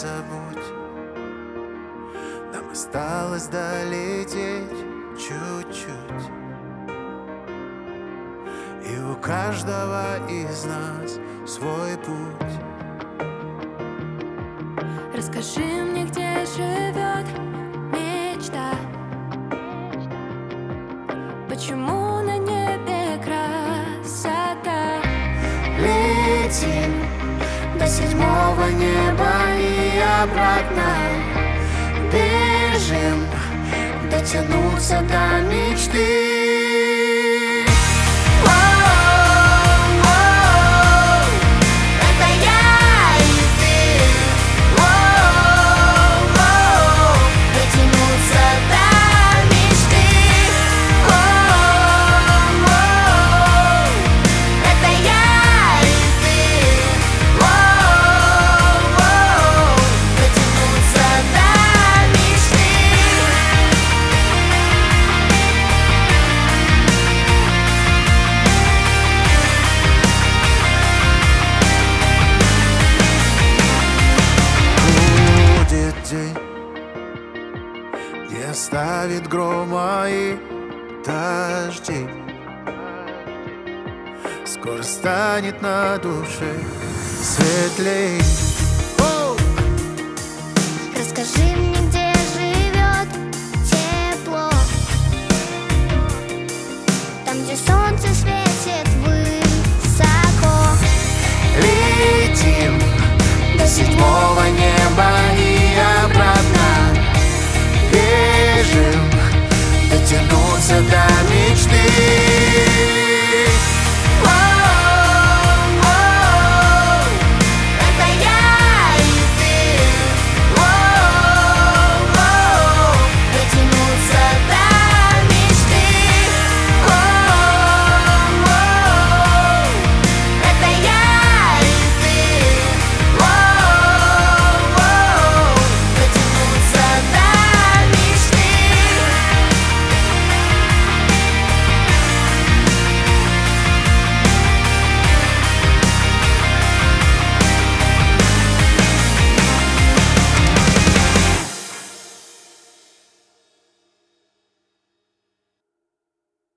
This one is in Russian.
забудь. Нам осталось долететь чуть-чуть, и у каждого из нас свой путь. Расскажи мне, где живет мечта, почему на небе красота? Летим до седьмого неба и обратно, бежим дотянуться до мечты. День не оставит грома и дождей. Скоро станет на душе светлей. Расскажи мне, где живет тепло, там, где солнце светит высоко. Летим До седьмого неба